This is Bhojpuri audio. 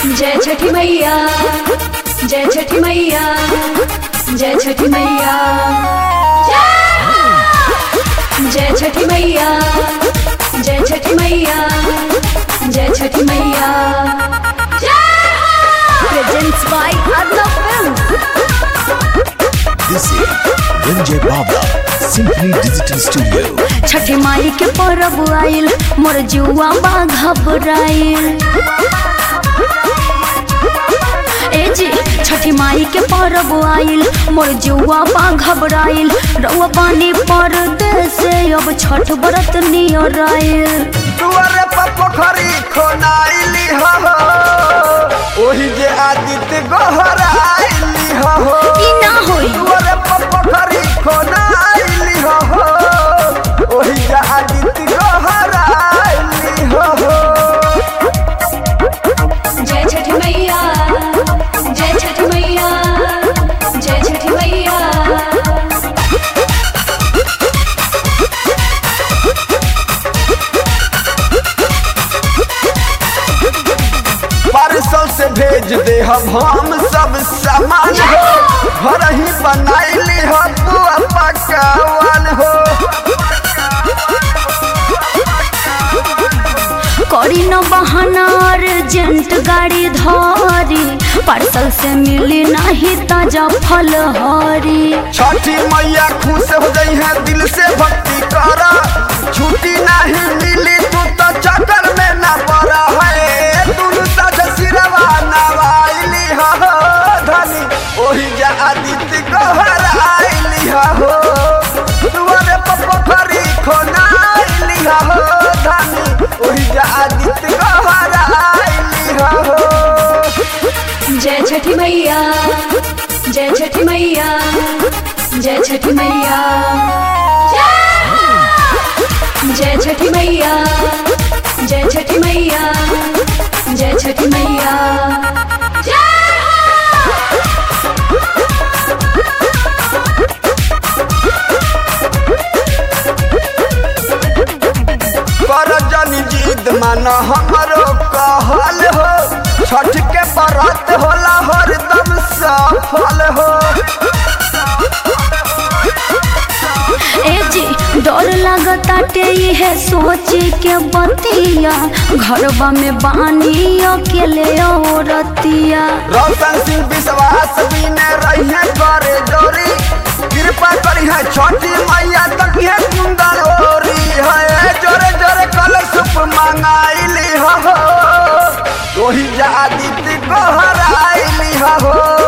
जय छठी मैया, जय छठी मैया, जय छठी मैया, जय छठी मैया, जय छठी मैया, जय छठी मैया। Presents by Arnav Films. This is Ranjay Baba, Simply Digital Studio. छठी माई के परब आइल, मोर जुआ बा घबराइल। ए जी छठी माई के परब आइल, मोर जुआ बा घबराइल। रउआ पानी परदेस अब छठ व्रत नियर आइल। दुआरे पर पोखरी खोनाइली हो, ओही जे आदित्य गोहराइली हो। ई ना होई। दुआरे पर पोखरी खोनाइली हो, ओही जे आदित्य गोहराइली हो। जय छठी मैया, जय छठी मैया, जय छठी मैया। पार्सल से भेज दे हम सब सामान हो, घर ही बनाइली हो बुआ पकावन हो। करी न बहाना अर्जेंट गाड़ी धरी, पार्सल से मिली नहीं ताजा फल हरी। छठी मैया खुश हो गई है, दिल से भक्ति करा, छुट्टी नहीं मिली तू तो चक्कर में न पड़ा है। तू सज सिरवा नवाइली हो धनी, ओही जा आदित्य गोहराइली हो। दुआरे पर पोखरी खोनाइली हो धनी, ओही जा आदित्य गोहराइली हो। जय छठी मैया, जय छठी मैया, जय छठी मैया, जय छठी मैया, जय छठी मैया, जय छठी मैया। कर जनी जिद मन हमरो कहल हो, छठ के व्रत होला हरदम सफल हो। ए जी डर लगताटे है सोच के बतिया, घरवा में बानी अकेले औरतिया। रोशन सिंह विश्वास बिने रही करे जोरी, कृपा करी है छठी मैया तक है कुंदन ओरी है। जोरे जोरे कलशुप मंगाइली हो, ओही जा आदित्य गोहराइली हो।